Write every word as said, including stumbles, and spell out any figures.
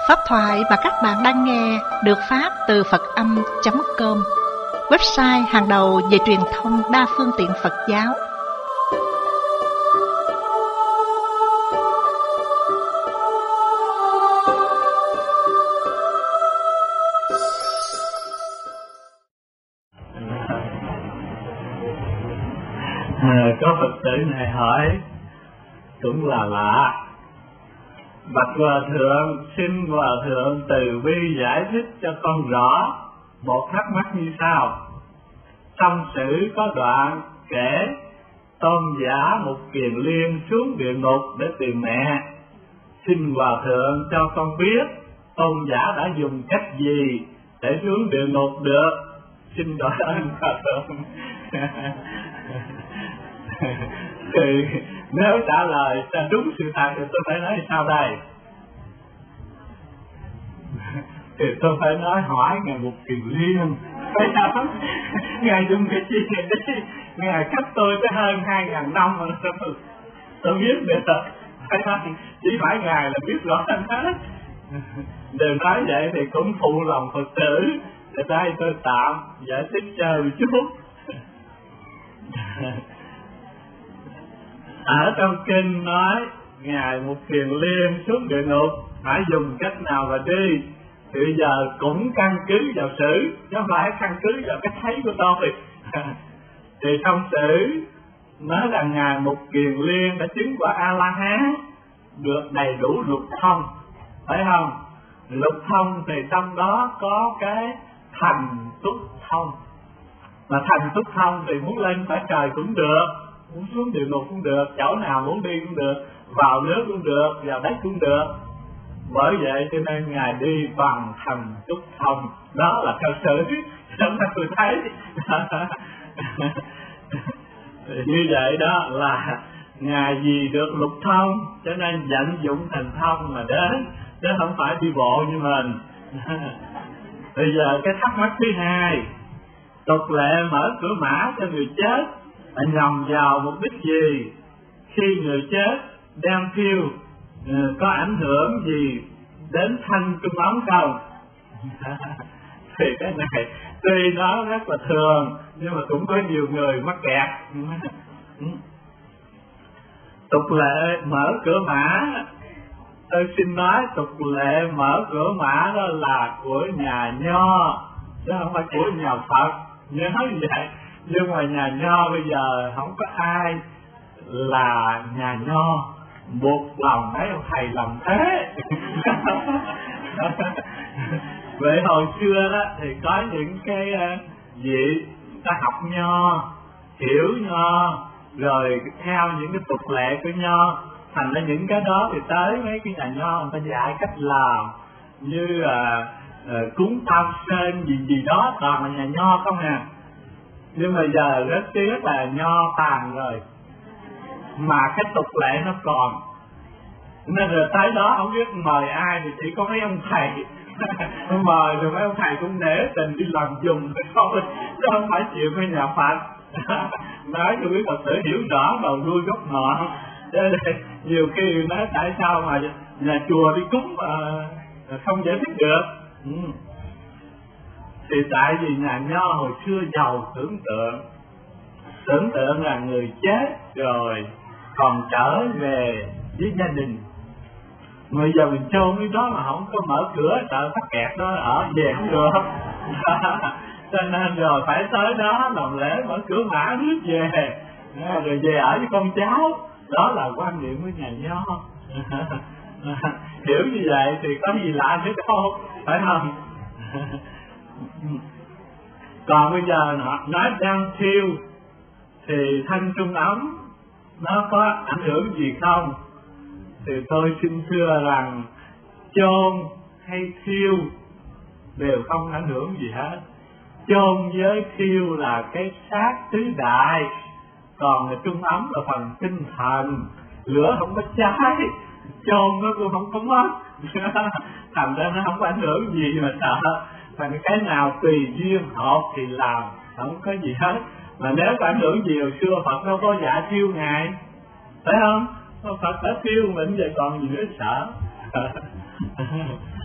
Pháp thoại mà các bạn đang nghe được phát từ Phật âm chấm com, website hàng đầu về truyền thông đa phương tiện Phật giáo. À, có Phật tử này hỏi cũng là lạ. Bạch Hòa Thượng, xin Hòa Thượng từ bi giải thích cho con rõ một thắc mắc như sau. Trong sử có đoạn kể tôn giả Mục Kiền Liên xuống địa ngục để tìm mẹ. Xin Hòa Thượng cho con biết tôn giả đã dùng cách gì để xuống địa ngục được. Xin đội ơn Hòa Thượng. Thì nếu trả lời cho đúng sự thật thì tôi phải nói sao đây? Thì tôi phải nói hỏi Ngài Mục Kiền Liên, phải không? Ngài dùng cái gì này đi? Ngài cách tôi tới hơn hai ngàn năm mà tôi biết được. Phải không? Chỉ phải Ngài là biết rõ hết. Đừng nói vậy thì cũng phụ lòng Phật tử. Để đây tôi tạm giải thích cho một chút. Ở trong kinh nói Ngài Mục Kiền Liên xuống địa ngục phải dùng cách nào mà đi, thì bây giờ cũng căn cứ vào sử, chứ không phải căn cứ vào cái thấy của tôi. Thì trong sử nói là Ngài Mục Kiền Liên đã chứng quả A-la-hán, được đầy đủ lục thông, phải không? Lục thông thì trong đó có cái thành túc thông, mà thành túc thông thì muốn lên phải trời cũng được, muốn xuống địa ngục cũng được, chỗ nào muốn đi cũng được, vào nước cũng được, vào đất cũng được. Bởi vậy cho nên Ngài đi bằng thành túc thông, đó là theo sử, chúng ta tôi thấy. Như vậy đó là Ngài vì được lục thông cho nên vận dụng thành thông mà đến, chứ không phải đi bộ như mình. Bây giờ cái thắc mắc thứ hai, tục lệ mở cửa mã cho người chết là nhằm vào mục đích gì? Khi người chết đang thiêu có ảnh hưởng gì đến thanh trung ấm không? Thì cái này tuy nó rất là thường nhưng mà cũng có nhiều người mắc kẹt. Tục lệ mở cửa mã, tôi xin nói tục lệ mở cửa mã đó là của nhà Nho chứ không phải của nhà Phật, nhớ như vậy. Nhưng mà nhà Nho bây giờ không có ai là nhà Nho một lòng mấy ông thầy làm thế. Vậy hồi xưa đó thì có những cái vị ta học Nho, hiểu Nho, rồi theo những cái tục lệ của Nho, thành ra những cái đó thì tới mấy cái nhà Nho người ta dạy cách làm, như là uh, cúng tam sơn gì gì đó, toàn là nhà Nho không à. Nhưng mà giờ rất tiếc là Nho tàn rồi mà cái tục lệ nó còn, nên rồi tới đó không biết mời ai thì chỉ có mấy ông thầy. Mời rồi mấy ông thầy cũng nể tình đi làm dùng thôi, chứ không phải chịu với nhà Phật. Nói cho quý Phật tử hiểu rõ đầu đuôi gốc ngọn. Nhiều khi nói tại sao mà nhà chùa đi cúng mà không giải thích được. Ừ. Thì tại vì nhà Nho hồi xưa giàu tưởng tượng, tưởng tượng là người chết rồi còn trở về với gia đình. Bây giờ mình chôn cái đó mà không có mở cửa, sợ tắc kẹt đó, ở về không được. Cho nên rồi phải tới đó làm lễ mở cửa mã rước về, rồi về ở với con cháu. Đó là quan niệm của nhà Nho. Hiểu như vậy thì có gì lạ nữa đâu, phải không? Còn bây giờ nói đang thiêu thì thanh trung ấm nó có ảnh hưởng gì không? Thì tôi xin thưa rằng chôn hay thiêu đều không ảnh hưởng gì hết. Chôn với thiêu là cái xác tứ đại, còn trung ấm là phần tinh thần, lửa không có cháy, chôn nó cũng không có mất. Thành ra nó không có ảnh hưởng gì mà sợ. Thành cái nào tùy duyên hợp thì làm, không có gì hết. Mà nếu có ảnh hưởng gì hồi xưa Phật đâu có dạy thiêu Ngài, phải không? Phật đã thiêu mình vậy còn gì nữa sợ.